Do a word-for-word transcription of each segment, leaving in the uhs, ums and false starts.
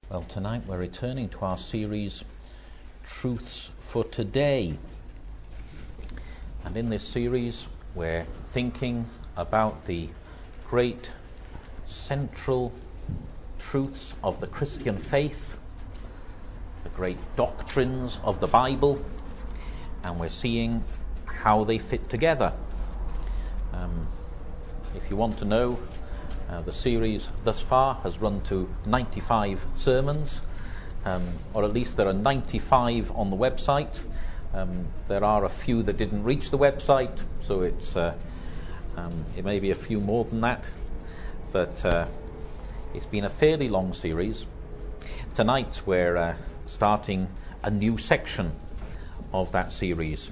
Well, tonight we're returning to our series, Truths for Today. And in this series, we're thinking about the great central truths of the Christian faith, the great doctrines of the Bible, and we're seeing how they fit together. Um, if you want to know, Uh, the series thus far has run to ninety-five sermons, um, or at least there are ninety-five on the website. Um, there are a few that didn't reach the website, so it's uh, um, it may be a few more than that. But uh, it's been a fairly long series. Tonight we're uh, starting a new section of that series.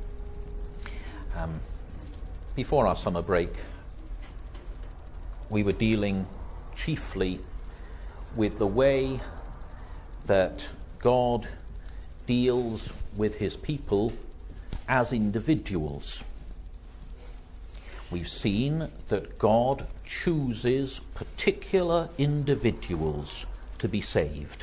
Um, before our summer break, we were dealing chiefly with the way that God deals with his people as individuals. We've seen that God chooses particular individuals to be saved,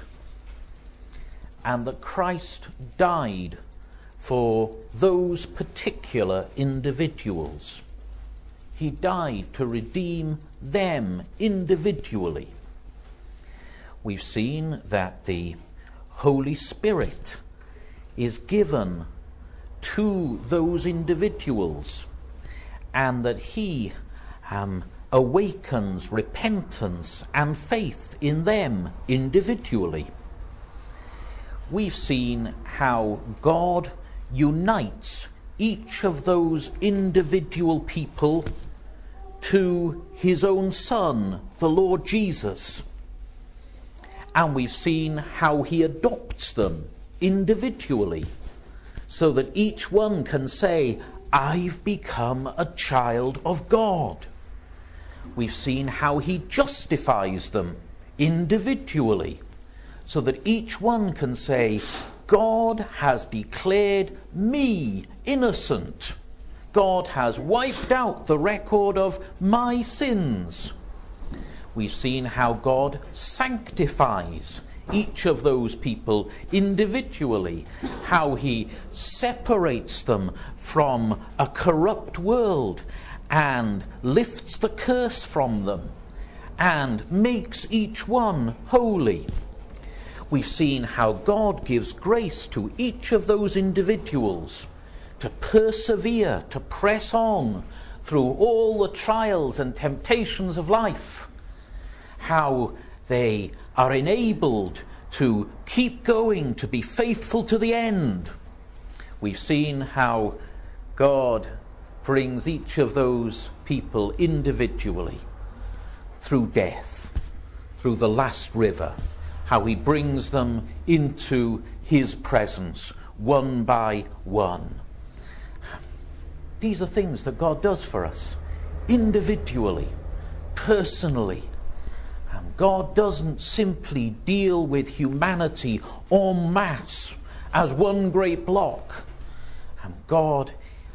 and that Christ died for those particular individuals. He died to redeem them individually. We've seen that the Holy Spirit is given to those individuals, and that he um, awakens repentance and faith in them individually. We've seen how God unites each of those individual people to his own Son, the Lord Jesus. And we've seen how he adopts them individually, so that each one can say, I've become a child of God. We've seen how he justifies them individually, so that each one can say, God has declared me innocent. God has wiped out the record of my sins. We've seen how God sanctifies each of those people individually, how he separates them from a corrupt world and lifts the curse from them and makes each one holy. We've seen how God gives grace to each of those individuals to persevere, to press on through all the trials and temptations of life. How they are enabled to keep going, to be faithful to the end. We've seen how God brings each of those people individually through death, through the last river. How he brings them into his presence, one by one. These are things that God does for us, individually, personally. And God doesn't simply deal with humanity en masse as one great block. And God,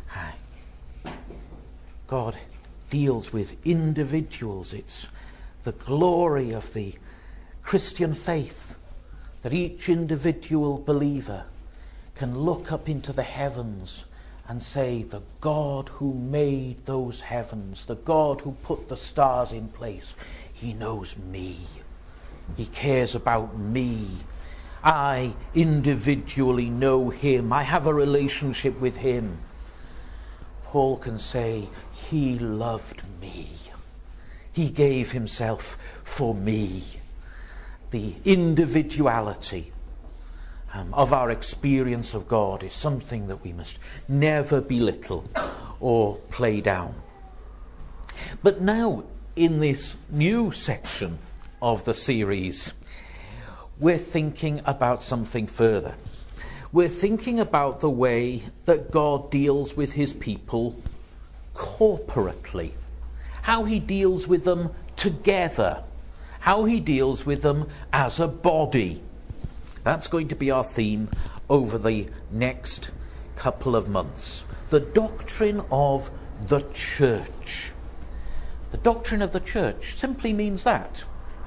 God deals with individuals. It's the glory of the Christian faith that each individual believer can look up into the heavens and say, the God who made those heavens, the God who put the stars in place, he knows me. He cares about me. I individually know him. I have a relationship with him. Paul can say, he loved me. He gave himself for me. The individuality um, of our experience of God is something that we must never belittle or play down. But now, in this new section of the series, we're thinking about something further. We're thinking about the way that God deals with his people corporately, how he deals with them together, how he deals with them as a body. That's going to be our theme over the next couple of months. The doctrine of the church. The doctrine of the church simply means that.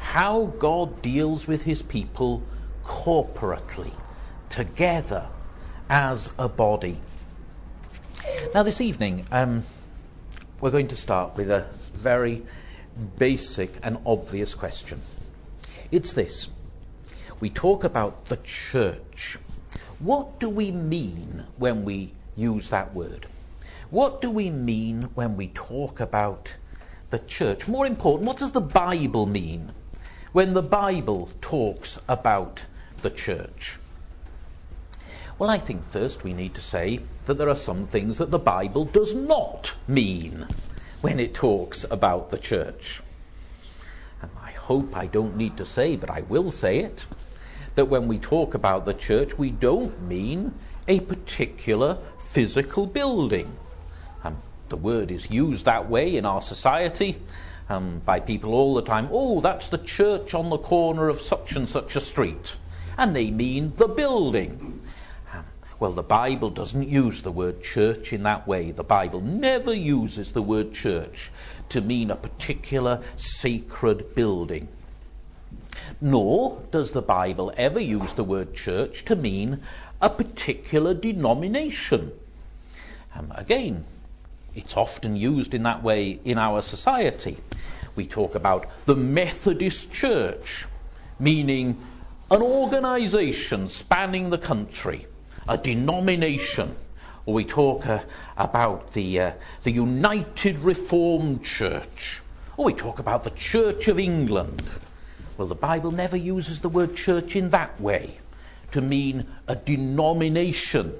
how God deals with his people corporately, together as a body. Now this evening, um, we're going to start with a very basic and obvious question. It's this. We talk about the church. What do we mean when we use that word? What do we mean when we talk about the church? More important, what does the Bible mean when the Bible talks about the church? Well, I think first we need to say that there are some things that the Bible does not mean when it talks about the church. And I hope I don't need to say, but I will say it, that when we talk about the church, we don't mean a particular physical building. Um, the word is used that way in our society um, by people all the time. Oh, that's the church on the corner of such and such a street. And they mean the building. Um, well, the Bible doesn't use the word church in that way. The Bible never uses the word church to mean a particular sacred building. Nor does the Bible ever use the word church to mean a particular denomination. Um, again, it's often used in that way in our society. We talk about the Methodist Church, meaning an organisation spanning the country, a denomination. Or we talk uh, about the, uh, the United Reformed Church. Or we talk about the Church of England. Well, the Bible never uses the word church in that way, to mean a denomination.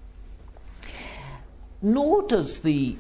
Nor does the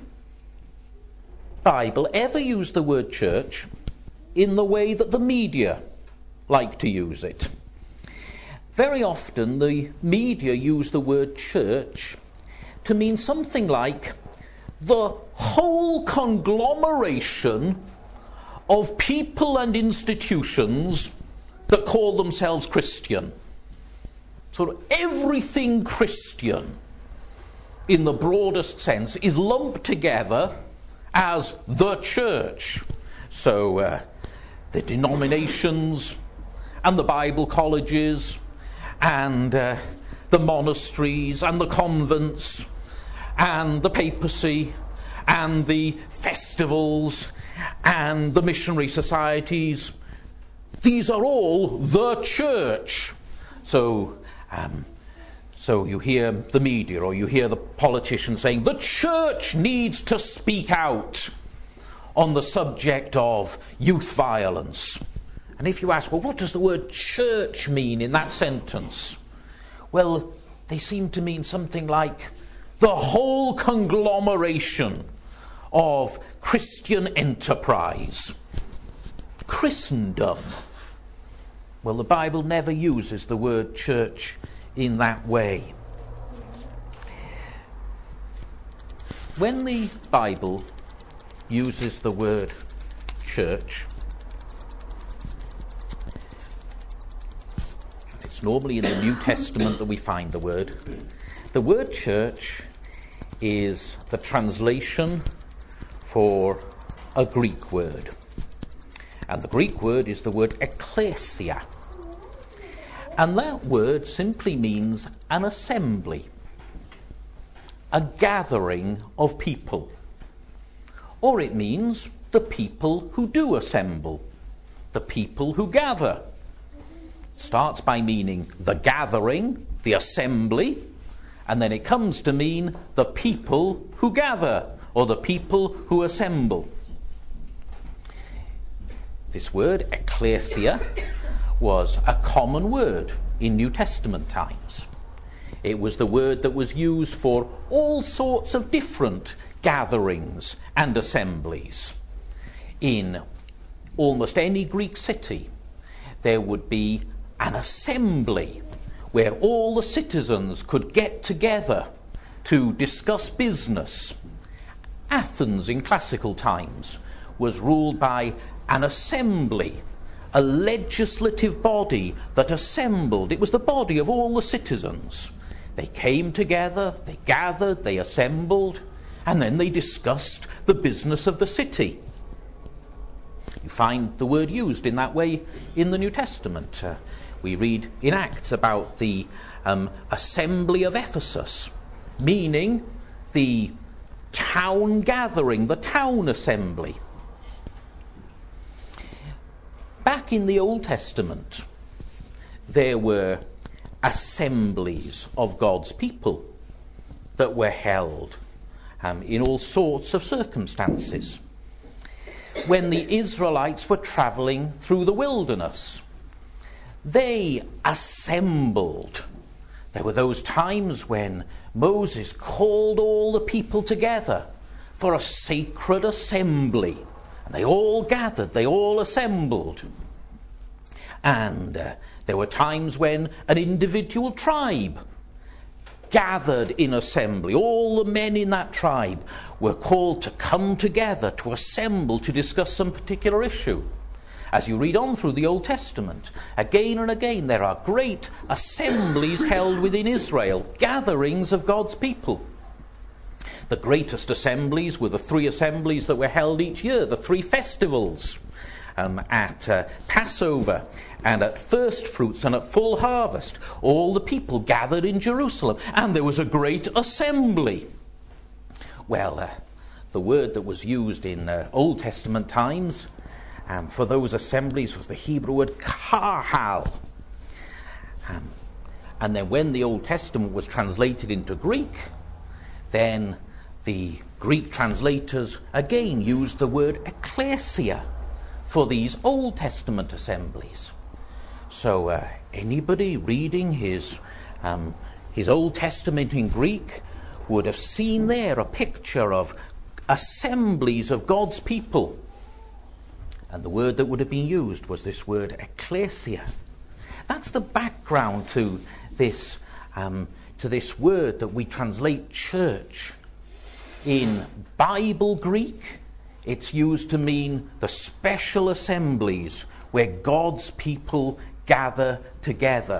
Bible ever use the word church in the way that the media like to use it. Very often the media use the word church to mean something like the whole conglomeration of people and institutions that call themselves Christian. So everything Christian in the broadest sense is lumped together as the church. So uh, the denominations and the Bible colleges and uh, the monasteries and the convents and the papacy and the festivals and the missionary societies, these are all the church. So um, so you hear the media or you hear the politicians saying the church needs to speak out on the subject of youth violence. And if you ask, well, what does the word church mean in that sentence? Well, they seem to mean something like the whole conglomeration of Christian enterprise. Christendom. Well, the Bible never uses the word church in that way. When the Bible uses the word church, it's normally in the New Testament that we find the word. The word church is the translation for a Greek word. And the Greek word is the word ekklesia. And that word simply means an assembly, a gathering of people. Or it means the people who do assemble, the people who gather. It starts by meaning the gathering, the assembly, and then it comes to mean the people who gather, or the people who assemble. This word, ekklesia, was a common word in New Testament times. It was the word that was used for all sorts of different gatherings and assemblies. In almost any Greek city, there would be an assembly where all the citizens could get together to discuss business. Athens in classical times was ruled by an assembly, a legislative body that assembled. It was the body of all the citizens. They came together, they gathered, they assembled, and then they discussed the business of the city. You find the word used in that way in the New Testament. Uh, we read in Acts about the um, assembly of Ephesus, meaning the town gathering, the town assembly. Back in the Old Testament, there were assemblies of God's people that were held um, in all sorts of circumstances. When the Israelites were travelling through the wilderness, they assembled. There were those times when Moses called all the people together for a sacred assembly. And they all gathered, they all assembled. And uh, there were times when an individual tribe gathered in assembly. All the men in that tribe were called to come together, to assemble, to discuss some particular issue. As you read on through the Old Testament, again and again there are great assemblies held within Israel, gatherings of God's people. The greatest assemblies were the three assemblies that were held each year, the three festivals, um, at uh, Passover and at first fruits and at full harvest. All the people gathered in Jerusalem, and there was a great assembly. Well, uh, the word that was used in uh, Old Testament times um, for those assemblies was the Hebrew word kahal. Um, and then when the Old Testament was translated into Greek, then the Greek translators again used the word ecclesia for these Old Testament assemblies. So uh, anybody reading his um, his Old Testament in Greek would have seen there a picture of assemblies of God's people. And the word that would have been used was this word ecclesia. That's the background to this um, to this word that we translate church. In Bible Greek, it's used to mean the special assemblies where God's people gather together.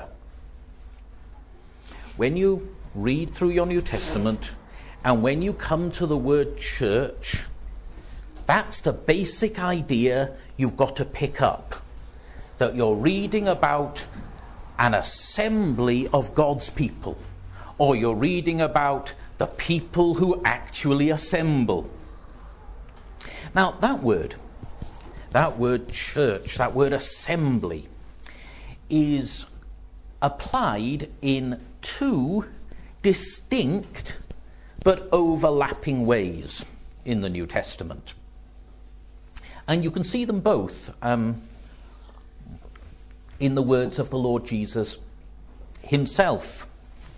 When you read through your New Testament and when you come to the word church, that's the basic idea you've got to pick up. That you're reading about an assembly of God's people, or you're reading about the people who actually assemble. Now that word, that word church, that word assembly, is applied in two distinct but overlapping ways in the New Testament. And you can see them both um, in the words of the Lord Jesus himself.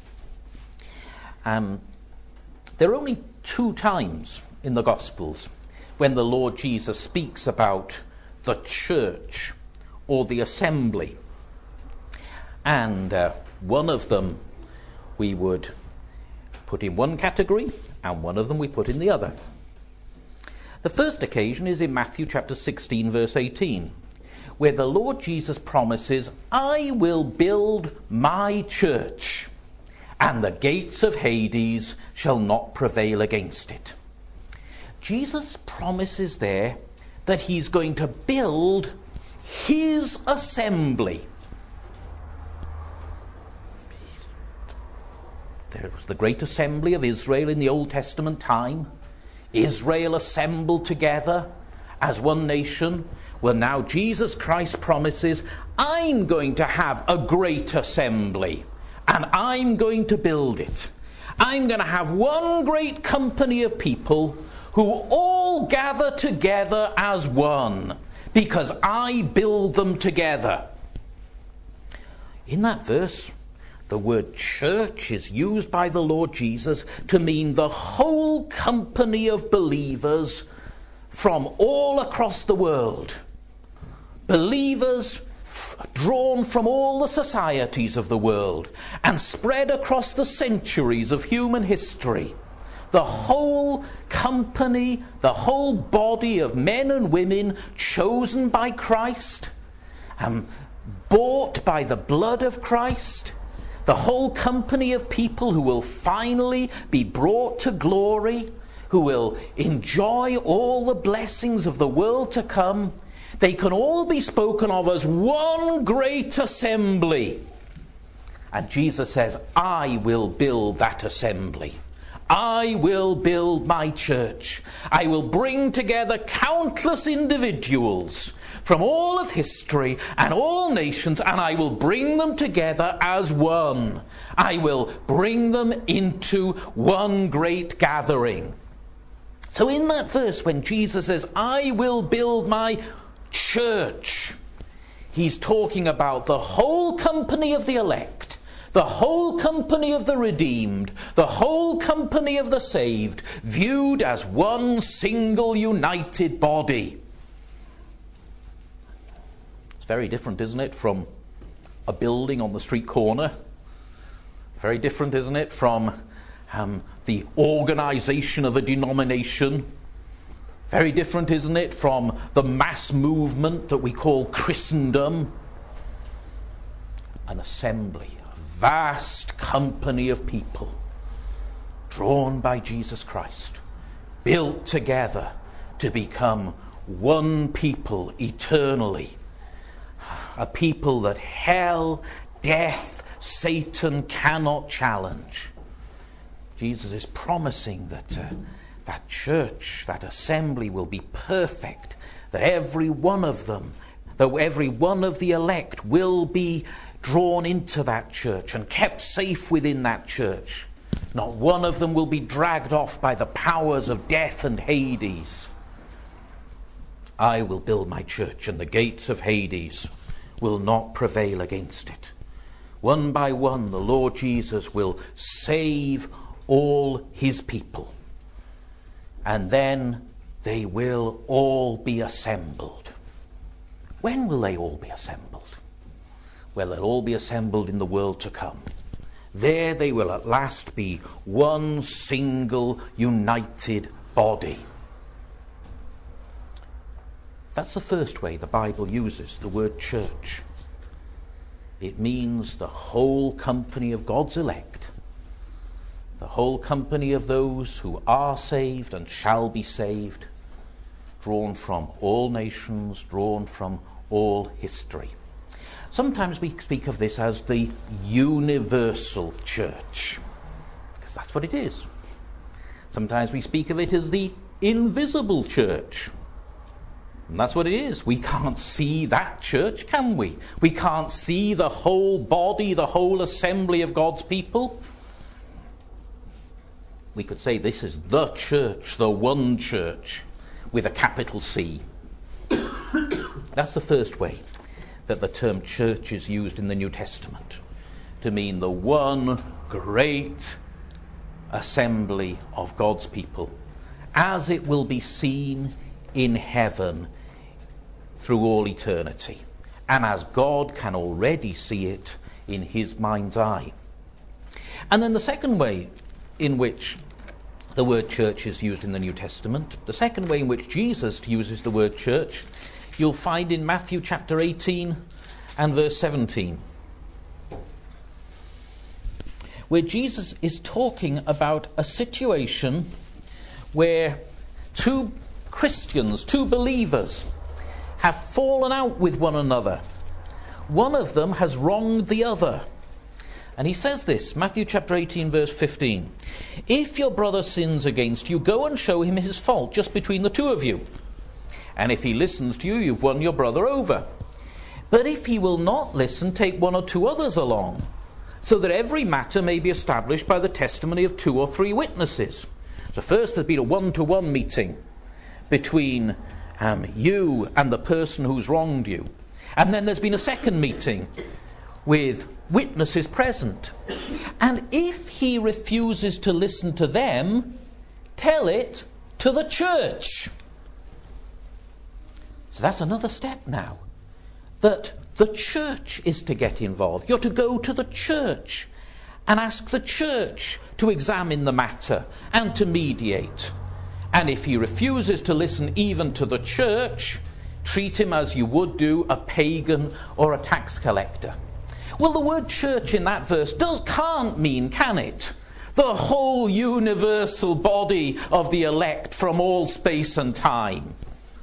Um, there are only two times in the Gospels when the Lord Jesus speaks about the church or the assembly. And uh, one of them we would put in one category, and one of them we put in the other. The first occasion is in Matthew chapter sixteen, verse eighteen, where the Lord Jesus promises, "I will build my church, and the gates of Hades shall not prevail against it." Jesus promises there that he's going to build his assembly. There was the great assembly of Israel in the Old Testament time. Israel assembled together as one nation. Well, now Jesus Christ promises, I'm going to have a great assembly, and I'm going to build it. I'm going to have one great company of people who all gather together as one, because I build them together. In that verse, the word church is used by the Lord Jesus to mean the whole company of believers from all across the world. Believers f- drawn from all the societies of the world and spread across the centuries of human history. The whole company, the whole body of men and women chosen by Christ, um, bought by the blood of Christ. The whole company of people who will finally be brought to glory, who will enjoy all the blessings of the world to come. They can all be spoken of as one great assembly. And Jesus says, I will build that assembly. I will build my church. I will bring together countless individuals from all of history and all nations, and I will bring them together as one. I will bring them into one great gathering. So in that verse, when Jesus says, I will build my church, he's talking about the whole company of the elect, the whole company of the redeemed, the whole company of the saved, viewed as one single united body. It's very different, isn't it, from a building on the street corner? Very different, isn't it, from um, the organisation of a denomination? Very different, isn't it, from the mass movement that we call Christendom? An assembly, a vast company of people drawn by Jesus Christ, built together to become one people eternally. A people that hell, death, Satan cannot challenge. Jesus is promising that uh, that church, that assembly will be perfect, that every one of them, though every one of the elect will be drawn into that church and kept safe within that church. Not one of them will be dragged off by the powers of death and Hades. I will build my church, and the gates of Hades will not prevail against it. One by one, the Lord Jesus will save all his people. And then they will all be assembled. When will they all be assembled? Well, they'll all be assembled in the world to come. There they will at last be one single united body. That's the first way the Bible uses the word church. It means the whole company of God's elect, the whole company of those who are saved and shall be saved, drawn from all nations, drawn from all history. Sometimes we speak of this as the universal church, because that's what it is. Sometimes we speak of it as the invisible church. And that's what it is. We can't see that church, can we? We can't see the whole body, the whole assembly of God's people. We could say this is the church, the one church, with a capital C. That's the first way that the term church is used in the New Testament, to mean the one great assembly of God's people, as it will be seen in heaven through all eternity, and as God can already see it in his mind's eye. And then the second way in which the word church is used in the New Testament, the second way in which Jesus uses the word church, you'll find in Matthew chapter eighteen and verse seventeen, where Jesus is talking about a situation where two Christians, two believers, have fallen out with one another. One of them has wronged the other. And he says this, Matthew chapter eighteen, verse fifteen. If your brother sins against you, go and show him his fault just between the two of you. And if he listens to you, you've won your brother over. But if he will not listen, take one or two others along, so that every matter may be established by the testimony of two or three witnesses. So first there's been a one-to-one meeting between um, you and the person who's wronged you. And then there's been a second meeting with witnesses present. And if he refuses to listen to them, tell it to the church. So that's another step now, that the church is to get involved. You're to go to the church and ask the church to examine the matter and to mediate. And if he refuses to listen even to the church, treat him as you would do a pagan or a tax collector. Well, the word church in that verse does, can't mean, can it, the whole universal body of the elect from all space and time.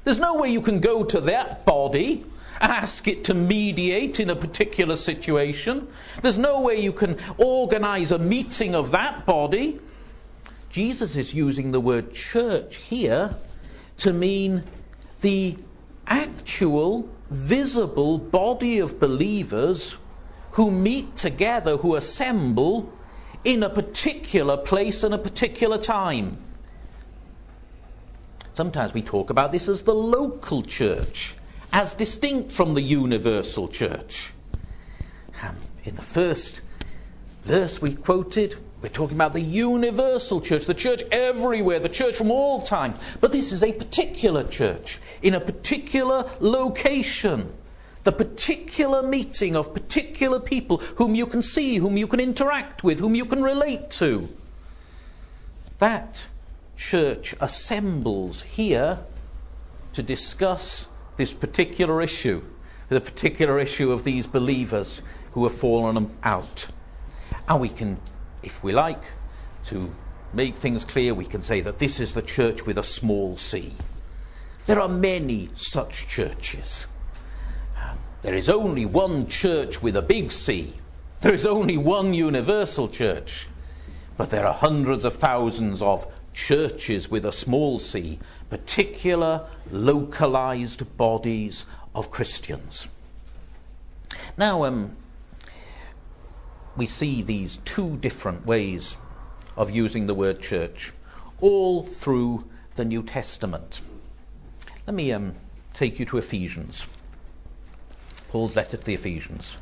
There's no way you can go to that body and ask it to mediate in a particular situation. There's no way you can organize a meeting of that body. Jesus is using the word church here to mean the actual, visible body of believers who meet together, who assemble in a particular place and a particular time. Sometimes we talk about this as the local church, as distinct from the universal church. Um, in the first verse we quoted, we're talking about the universal church, the church everywhere, the church from all time. But this is a particular church, in a particular location. The particular meeting of particular people whom you can see, whom you can interact with, whom you can relate to. That church assembles here to discuss this particular issue, the particular issue of these believers who have fallen out. And we can, if we like, to make things clear, we can say that this is the church with a small c. There are many such churches. There is only one church with a big C. There is only one universal church. But there are hundreds of thousands of churches with a small c, particular localized bodies of Christians. Now, um, we see these two different ways of using the word church, all through the New Testament. Let me um, take you to Ephesians, Paul's letter to the Ephesians,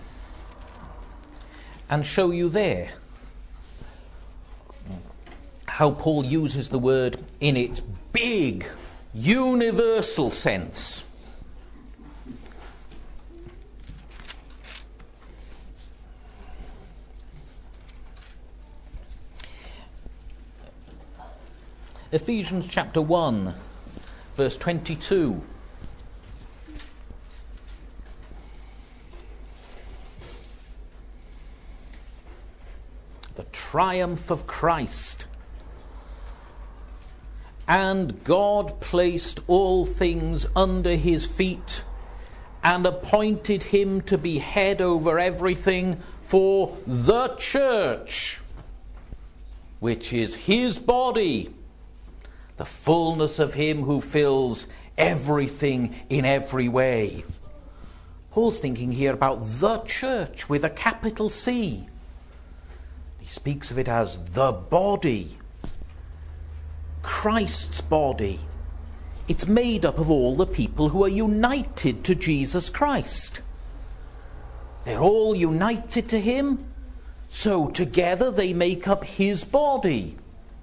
and show you there how Paul uses the word in its big, universal sense. Ephesians chapter one, verse twenty-two. The triumph of Christ. And God placed all things under his feet and appointed him to be head over everything for the church, which is his body, the fullness of him who fills everything in every way. Paul's thinking here about the church with a capital C. He speaks of it as the body, Christ's body. It's made up of all the people who are united to Jesus Christ. They're all united to him, so together they make up his body.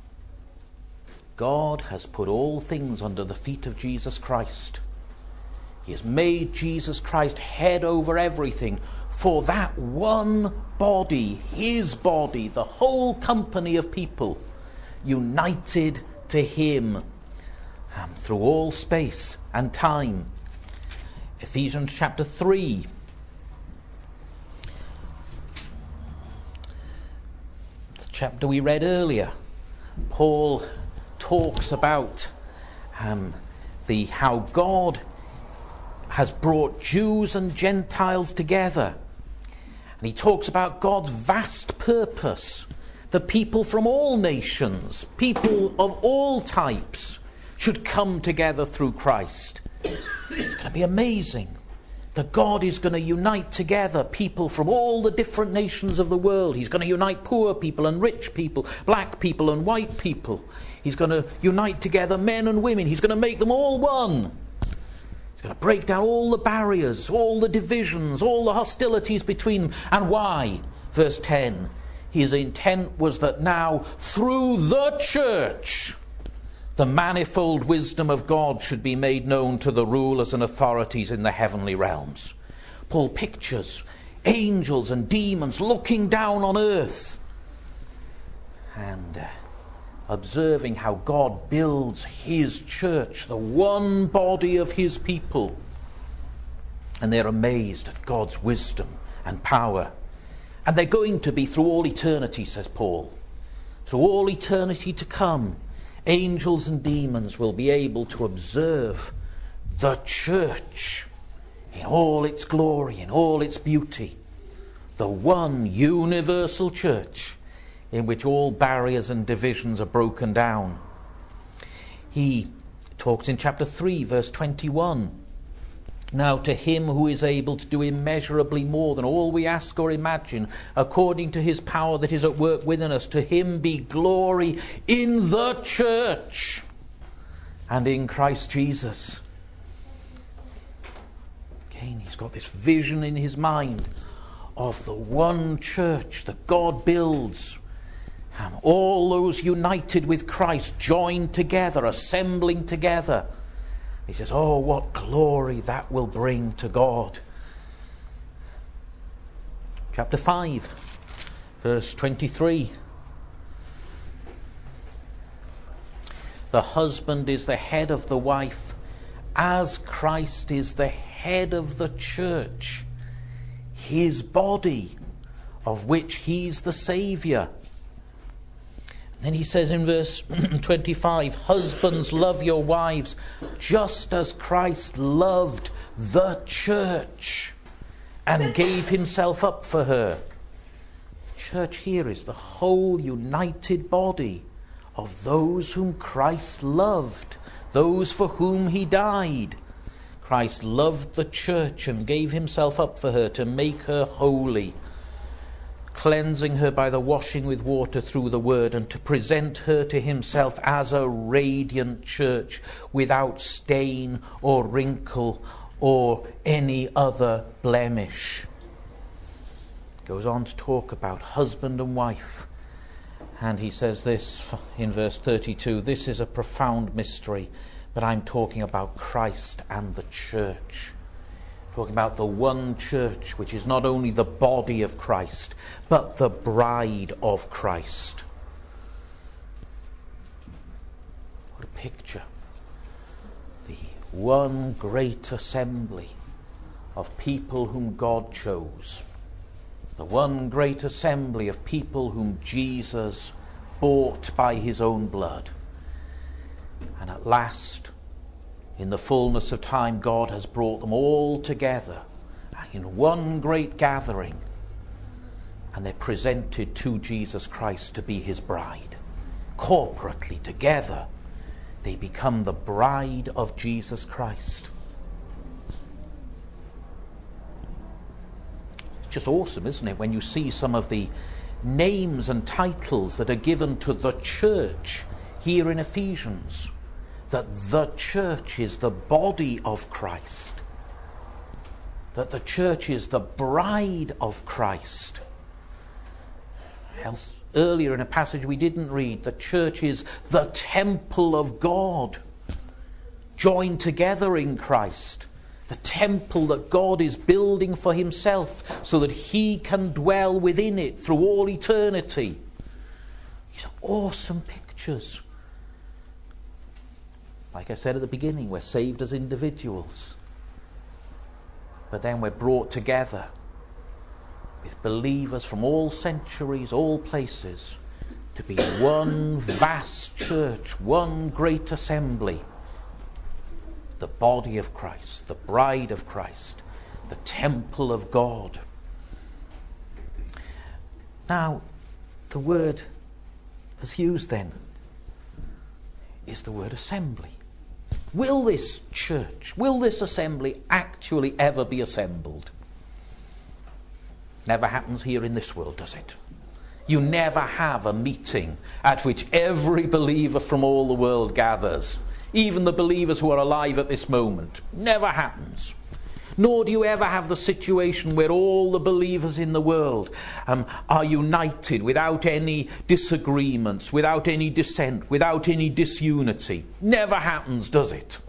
God has put all things under the feet of Jesus Christ. He has made Jesus Christ head over everything for that one body, his body, the whole company of people united to him um, through all space and time. Ephesians chapter three. The chapter we read earlier. Paul talks about um, the how God has brought Jews and Gentiles together. And he talks about God's vast purpose. The people from all nations, people of all types, should come together through Christ. It's going to be amazing that God is going to unite together people from all the different nations of the world. He's going to unite poor people and rich people, black people and white people. He's going to unite together men and women. He's going to make them all one. He's going to break down all the barriers, all the divisions, all the hostilities between them. And why? Verse ten. His intent was that now, through the church, the manifold wisdom of God should be made known to the rulers and authorities in the heavenly realms. Paul pictures angels and demons looking down on earth and uh, observing how God builds his church, the one body of his people. And they're amazed at God's wisdom and power. And they're going to be through all eternity, says Paul. Through all eternity to come, angels and demons will be able to observe the church in all its glory, in all its beauty. The one universal church in which all barriers and divisions are broken down. He talks in chapter three, verse twenty-one. Now to him who is able to do immeasurably more than all we ask or imagine, according to his power that is at work within us, to him be glory in the church and in Christ Jesus. Again, he's got this vision in his mind of the one church that God builds. Um, all those united with Christ, joined together, assembling together. He says, oh, what glory that will bring to God. Chapter five, verse twenty-three. The husband is the head of the wife, as Christ is the head of the church, his body, of which he's the Saviour. Then he says in verse twenty-five, husbands, love your wives, just as Christ loved the church and gave himself up for her. Church here is the whole united body of those whom Christ loved, those for whom he died. Christ loved the church and gave himself up for her to make her holy, cleansing her by the washing with water through the word, and to present her to himself as a radiant church without stain or wrinkle or any other blemish. Goes on to talk about husband and wife, and he says this in verse thirty-two, this is a profound mystery, but I'm talking about Christ and the church. Talking about the one church, which is not only the body of Christ, but the bride of Christ. What a picture. The one great assembly of people whom God chose. The one great assembly of people whom Jesus bought by his own blood. And at last, in the fullness of time, God has brought them all together in one great gathering, and they're presented to Jesus Christ to be his bride. Corporately together, they become the bride of Jesus Christ. It's just awesome, isn't it, when you see some of the names and titles that are given to the church here in Ephesians. That the church is the body of Christ. That the church is the bride of Christ. Else, earlier in a passage we didn't read, the church is the temple of God, joined together in Christ. The temple that God is building for himself so that he can dwell within it through all eternity. These are awesome pictures. Like I said at the beginning, we're saved as individuals. But then we're brought together with believers from all centuries, all places, to be one vast church, one great assembly. The body of Christ, the bride of Christ, the temple of God. Now, the word that's used then is the word assembly. Will this church, will this assembly actually ever be assembled? Never happens here in this world, does it? You never have a meeting at which every believer from all the world gathers, even the believers who are alive at this moment. Never happens. Nor do you ever have the situation where all the believers in the world um, are united without any disagreements, without any dissent, without any disunity. Never happens, does it?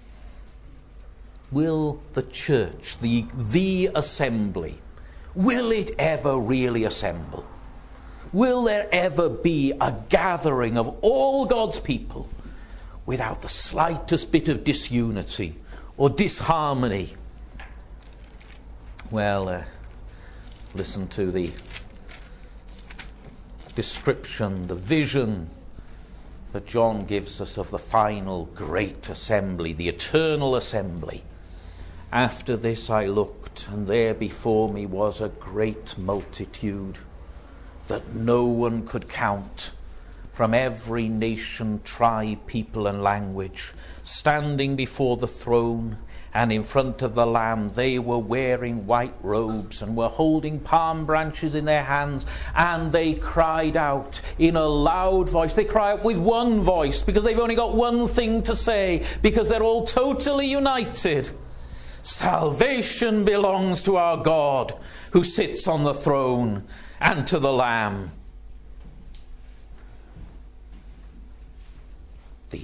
Will the church, the, the assembly, will it ever really assemble? Will there ever be a gathering of all God's people without the slightest bit of disunity or disharmony? Well, uh, listen to the description, the vision that John gives us of the final great assembly, the eternal assembly. After this I looked, and there before me was a great multitude that no one could count, from every nation, tribe, people, and language, standing before the throne and in front of the Lamb. They were wearing white robes and were holding palm branches in their hands, and they cried out in a loud voice. They cry out with one voice because they've only got one thing to say, because they're all totally united. Salvation belongs to our God who sits on the throne and to the Lamb. The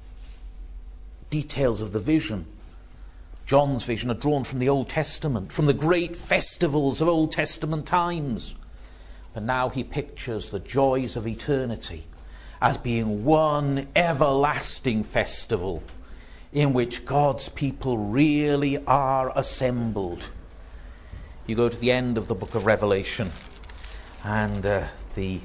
details of the vision, John's vision, are drawn from the Old Testament, from the great festivals of Old Testament times. But now he pictures the joys of eternity as being one everlasting festival in which God's people really are assembled. You go to the end of the book of Revelation, and uh, the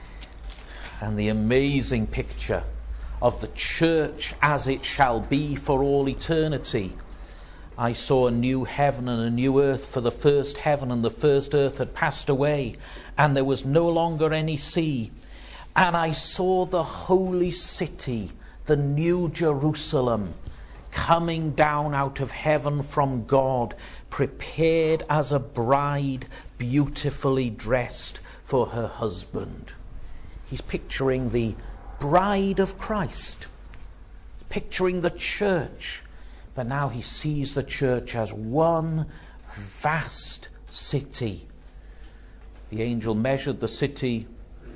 and the amazing picture of the church as it shall be for all eternity. I saw a new heaven and a new earth, for the first heaven and the first earth had passed away, and there was no longer any sea. And I saw the holy city, the new Jerusalem, coming down out of heaven from God, prepared as a bride beautifully dressed for her husband. He's picturing the bride of Christ, picturing the church. But now he sees the church as one vast city. The angel measured the city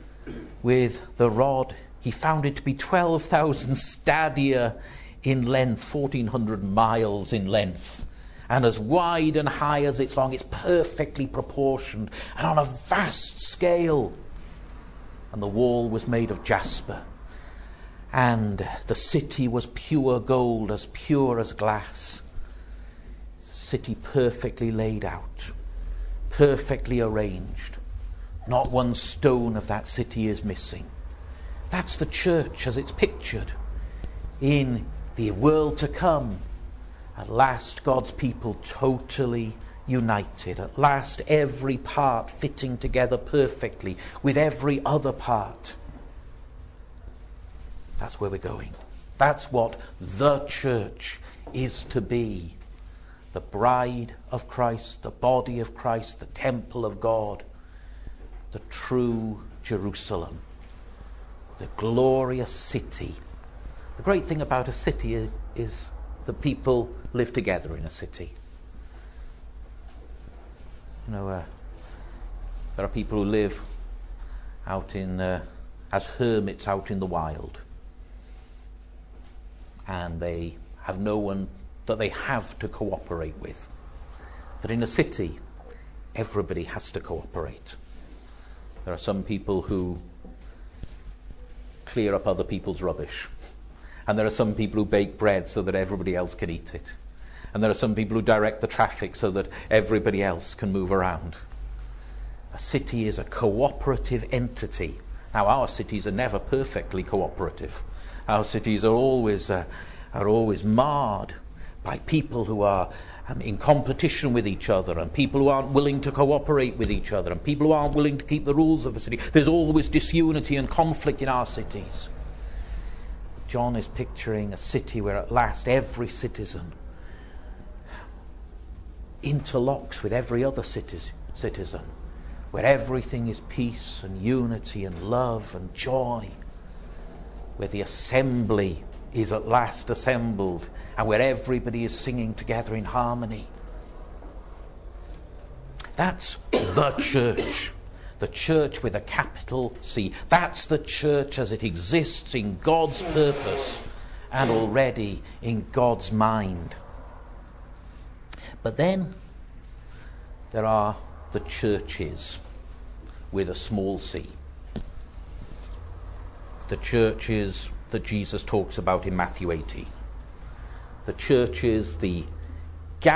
with the rod. He found it to be twelve thousand stadia in length, fourteen hundred miles in length, and as wide and high as it's long. It's perfectly proportioned and on a vast scale. And the wall was made of jasper, and the city was pure gold, as pure as glass. The city perfectly laid out, perfectly arranged. Not one stone of that city is missing. That's the church as it's pictured in the world to come. At last, God's people totally united. At last, every part fitting together perfectly with every other part. That's where we're going. That's what the church is to be. The bride of Christ, the body of Christ, the temple of God, the true Jerusalem, the glorious city. The great thing about a city is, is that people live together in a city. You know, uh, there are people who live out in uh, as hermits out in the wild, and they have no one that they have to cooperate with. But in a city, everybody has to cooperate. There are some people who clear up other people's rubbish, and there are some people who bake bread so that everybody else can eat it, and there are some people who direct the traffic so that everybody else can move around. A city is a cooperative entity. Now, our cities are never perfectly cooperative. Our cities are always uh, are always marred by people who are um, in competition with each other, and people who aren't willing to cooperate with each other, and people who aren't willing to keep the rules of the city. There's always disunity and conflict in our cities. John is picturing a city where at last every citizen interlocks with every other citizen, where everything is peace and unity and love and joy, where the assembly is at last assembled, and where everybody is singing together in harmony. That's the church. The church with a capital C. That's the church as it exists in God's purpose and already in God's mind. But then there are the churches with a small c. The churches that Jesus talks about in Matthew eighteen. The churches, the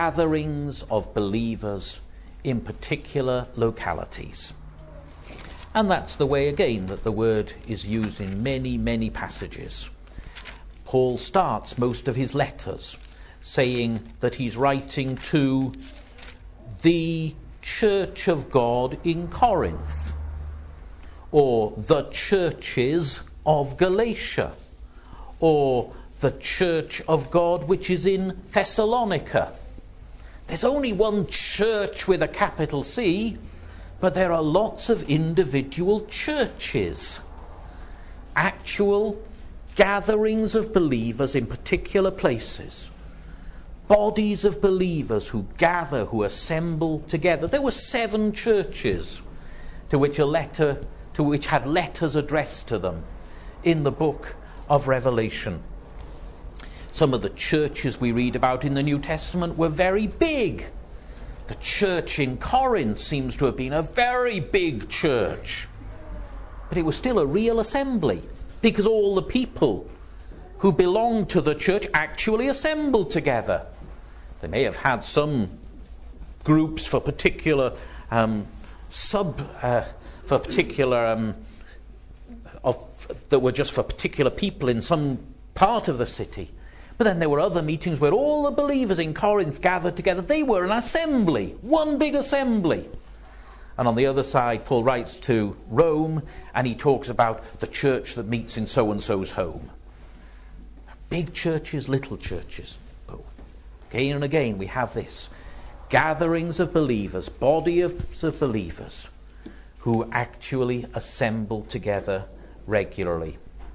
gatherings of believers in particular localities. And that's the way, again, that the word is used in many, many passages. Paul starts most of his letters saying that he's writing to the Church of God in Corinth, or the churches of Galatia, or the Church of God which is in Thessalonica. There's only one church with a capital C, but there are lots of individual churches, actual gatherings of believers in particular places, bodies of believers who gather, who assemble together. There were seven churches to which a letter, to which had letters addressed to them in the book of Revelation. Some of the churches we read about in the New Testament were very big. The church in Corinth seems to have been a very big church. But it was still a real assembly, because all the people who belonged to the church actually assembled together. They may have had some groups for particular um, sub, uh, for particular um, of that were just for particular people in some part of the city. But then there were other meetings where all the believers in Corinth gathered together. They were an assembly, one big assembly. And on the other side, Paul writes to Rome, and he talks about the church that meets in so-and-so's home. Big churches, little churches. But again and again we have this. Gatherings of believers, body of, of believers who actually assemble together regularly.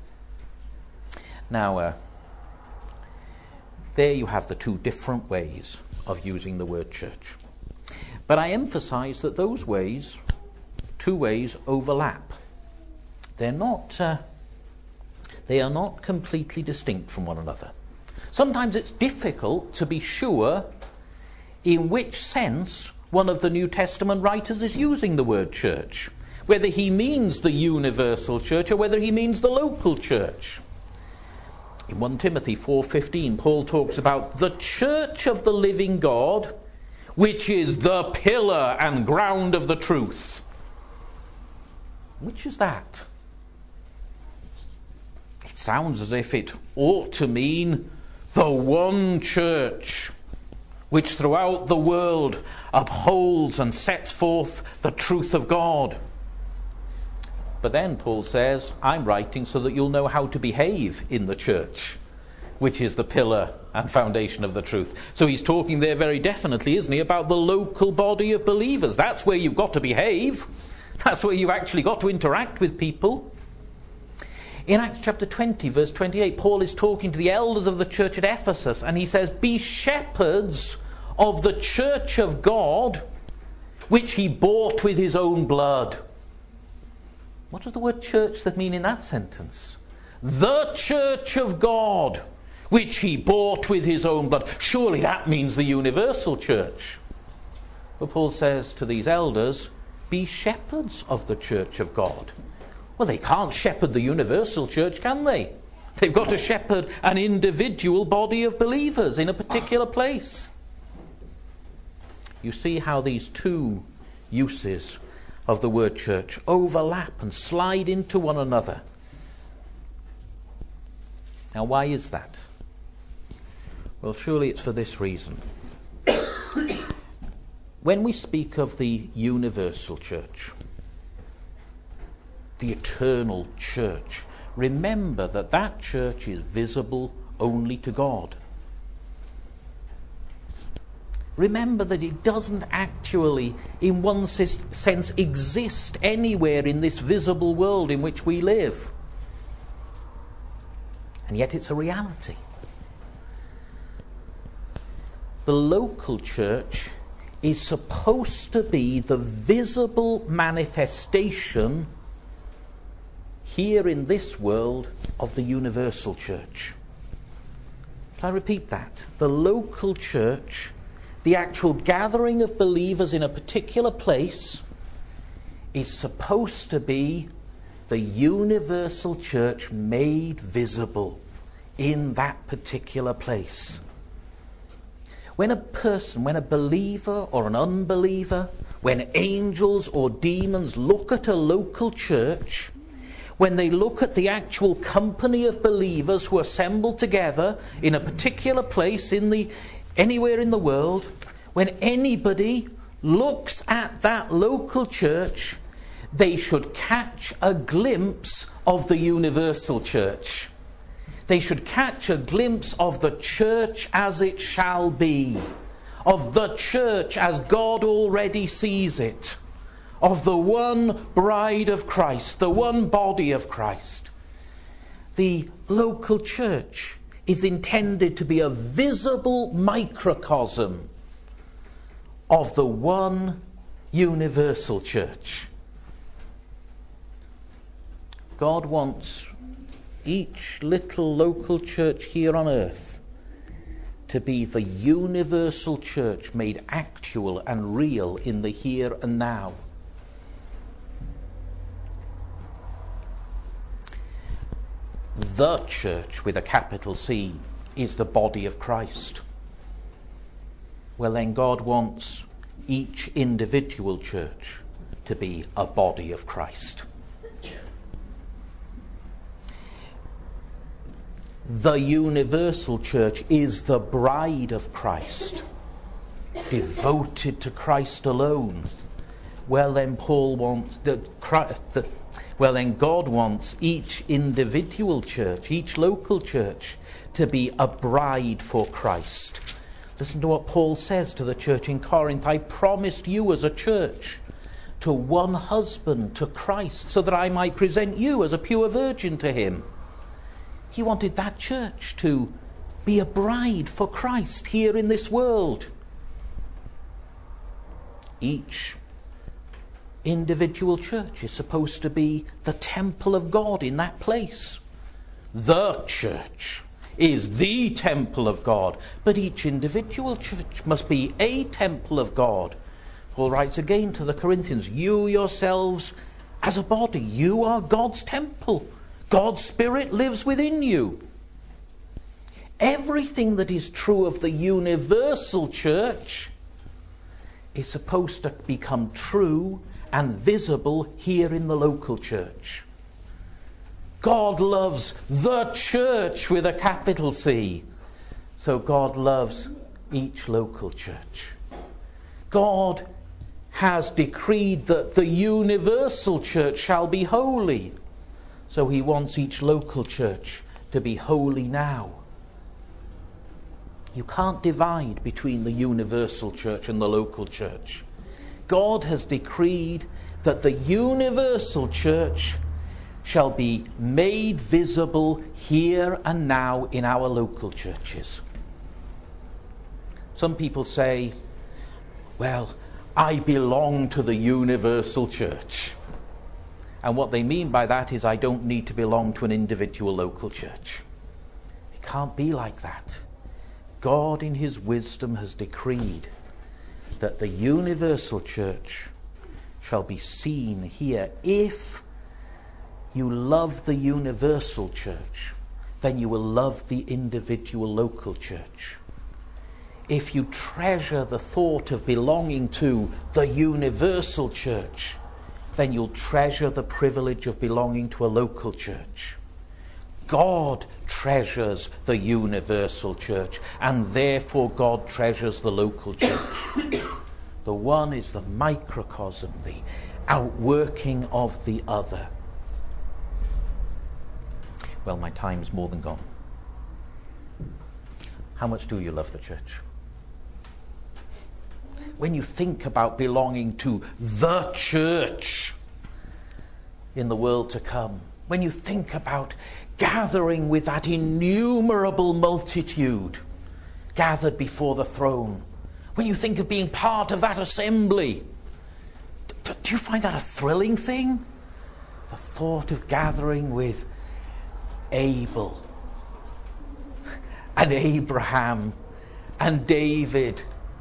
Now, uh, there you have the two different ways of using the word church. But I emphasize that those ways, two ways, overlap. They're not, uh, they are not completely distinct from one another. Sometimes it's difficult to be sure in which sense one of the New Testament writers is using the word church, whether he means the universal church or whether he means the local church. In First Timothy four fifteen, Paul talks about the church of the living God, which is the pillar and ground of the truth. Which is that? It sounds as if it ought to mean the one church which throughout the world upholds and sets forth the truth of God. But then Paul says, I'm writing so that you'll know how to behave in the church, which is the pillar and foundation of the truth. So he's talking there very definitely, isn't he, about the local body of believers. That's where you've got to behave. That's where you've actually got to interact with people. In Acts chapter twenty, verse twenty-eight, Paul is talking to the elders of the church at Ephesus, and he says, be shepherds of the church of God, which he bought with his own blood. What does the word church that mean in that sentence? The church of God, which he bought with his own blood. Surely that means the universal church. But Paul says to these elders, be shepherds of the church of God. Well, they can't shepherd the universal church, can they? They've got to shepherd an individual body of believers in a particular place. You see how these two uses of the word church overlap and slide into one another. Now, why is that? Well, surely it's for this reason. When we speak of the universal church, the eternal church, remember that that church is visible only to God. Remember that it doesn't actually, in one sense, exist anywhere in this visible world in which we live. And yet it's a reality. The local church is supposed to be the visible manifestation here in this world of the universal church. Shall I repeat that? The local church, the actual gathering of believers in a particular place, is supposed to be the universal church made visible in that particular place. When a person, when a believer or an unbeliever, when angels or demons look at a local church, when they look at the actual company of believers who assemble together in a particular place in the anywhere in the world, when anybody looks at that local church, they should catch a glimpse of the universal church. They should catch a glimpse of the church as it shall be, of the church as God already sees it, of the one bride of Christ, the one body of Christ. The local church is intended to be a visible microcosm of the one universal church. God wants each little local church here on earth to be the universal church made actual and real in the here and now. The church with a capital C is the body of Christ. Well, then God wants each individual church to be a body of Christ. The universal church is the bride of Christ, devoted to Christ alone. Well, then Paul wants the, the well then God wants each individual church, each local church, to be a bride for Christ. Listen to what Paul says to the church in Corinth. I promised you as a church to one husband, to Christ, so that I might present you as a pure virgin to him. He wanted that church to be a bride for Christ here in this world. Each individual church is supposed to be the temple of God in that place. The church is the temple of God, but each individual church must be a temple of God. Paul writes again to the Corinthians, you yourselves as a body, you are God's temple. God's Spirit lives within you. Everything that is true of the universal church is supposed to become true and visible here in the local church. God loves the church with a capital C. So God loves each local church. God has decreed that the universal church shall be holy. So he wants each local church to be holy now. You can't divide between the universal church and the local church. God has decreed that the universal church shall be made visible here and now in our local churches. Some people say, well, I belong to the universal church. And what they mean by that is I don't need to belong to an individual local church. It can't be like that. God in his wisdom has decreed that the universal church shall be seen here. If you love the universal church, then you will love the individual local church. If you treasure the thought of belonging to the universal church, then you'll treasure the privilege of belonging to a local church. God treasures the universal church, and therefore God treasures the local church. The one is the microcosm, the outworking of the other. Well, my time's more than gone. How much do you love the church? When you think about belonging to the church in the world to come, when you think about gathering with that innumerable multitude gathered before the throne, when you think of being part of that assembly, do, do you find that a thrilling thing? The thought of gathering with Abel and Abraham and David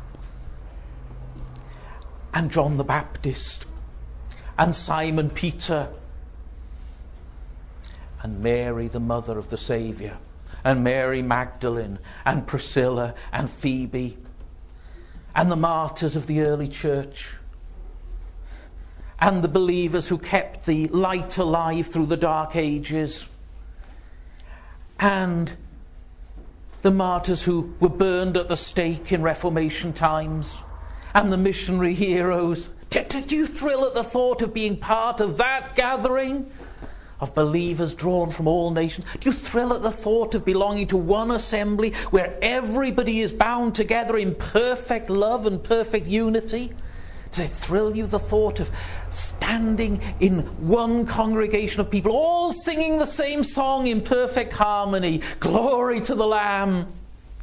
and John the Baptist and Simon Peter and Mary, the mother of the Saviour, and Mary Magdalene and Priscilla and Phoebe and the martyrs of the early church. and the believers who kept the light alive through the dark ages, and the martyrs who were burned at the stake in Reformation times, and the missionary heroes. Did you thrill at the thought of being part of that gathering of believers drawn from all nations? Do you thrill at the thought of belonging to one assembly where everybody is bound together in perfect love and perfect unity? Does it thrill you, the thought of standing in one congregation of people, all singing the same song in perfect harmony? Glory to the Lamb. Well,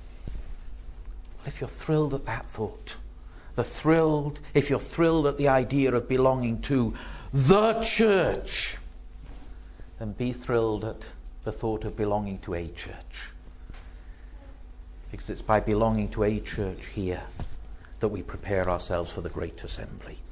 if you're thrilled at that thought, the thrilled, if you're thrilled at the idea of belonging to the church, then be thrilled at the thought of belonging to a church. Because it's by belonging to a church here that we prepare ourselves for the great assembly.